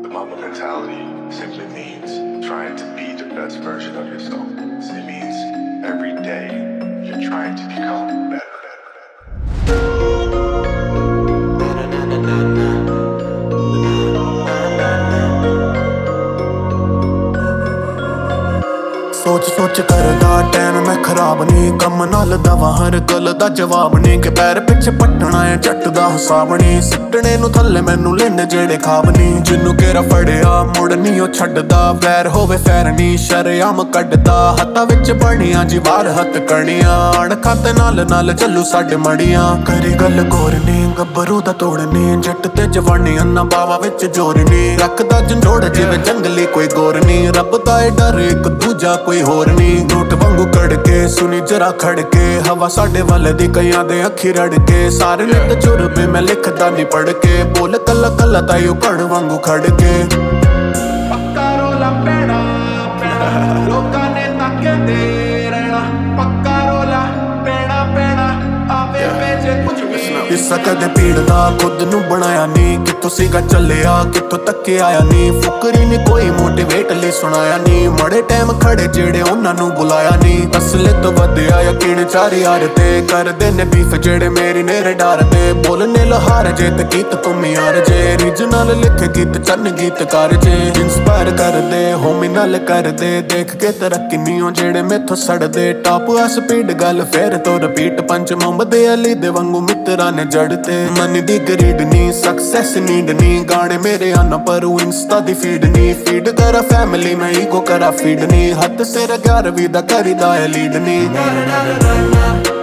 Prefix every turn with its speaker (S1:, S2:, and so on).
S1: The Mamba mentality simply means trying to be the best version of yourself. It means every day you're trying to become better.
S2: सोच करदा time मैं खराब नहीं कम नाल दवा हर गल दा जवाब नहीं कि पैर पिछे पट्टना है जट दा हिसाब नहीं सिੱਟਣੇ ਨੂੰ थल्ले मैनू लेने जेड़े खाब नहीं जिन्नू केरा फड़िया मुड़ नहीं ओ छड्डदा वैर होवे फैर नहीं शरेआम कड्डदा हत्थां विच बणियां जी वार हत्थ कणियां अणखां ते नाल नाल चलू साडे मड़ियां करी गल गोरनी गब्बरू दा तोड़नी जट ते जवानी अन्ना बावा विच जोरनी रखदा जंजोड़ जिवें जंगली कोई गोर नहीं रब दा ए डर इक दूजा कोई होर नी टूट वांगू कड़के सुनी जरा खड़के हवा साडे वाले दी कईयां दे अखी रड़के सारे नित जुर्बे मैं लिखदा नहीं पढ़ के बोल कल्ला कल्ला ताईओ कड़ वांगू खड़के
S3: पक्का रोला पैना लोकां ने ताके दे रहना पक्का रोला पैना आवे भेजे कुछ भी
S2: हिस्सा कदे पीड़दा खुद नू बनाया नी कित्थों सीगा चलिया कित्थों तक्के आया नी फुकरी नी कोई मोटिवेट ले सुनाया नी मड़े टाइम खड़े जेड़े उन्हां नू बुलाया नी असले तो वधिया यकीन चार यार ते करदे ने बीफ जेड़े मेरी नेरे डार ते बोलने लहार जे ते गीत तुम यार जे रीजनल लिखे गीत चन्न गीतकार जे इंस्पायर कर दे होमी नाल कर दे देख के तरक्की नीओ जेड़े मेथों सड़दे टॉप आ स्पीड गल फेर तो रिपीट पंच मोहम्मद अली दे वांगू मित्रा ने जड़ते मन दी ग्रीड नी सक्सेस नीड नी गाने मेरे आना पर इंस्टा दी फीड करा फैमिली में ईगो करा फीड नी हथ सिर 11वीं दा करीदा है लीड नी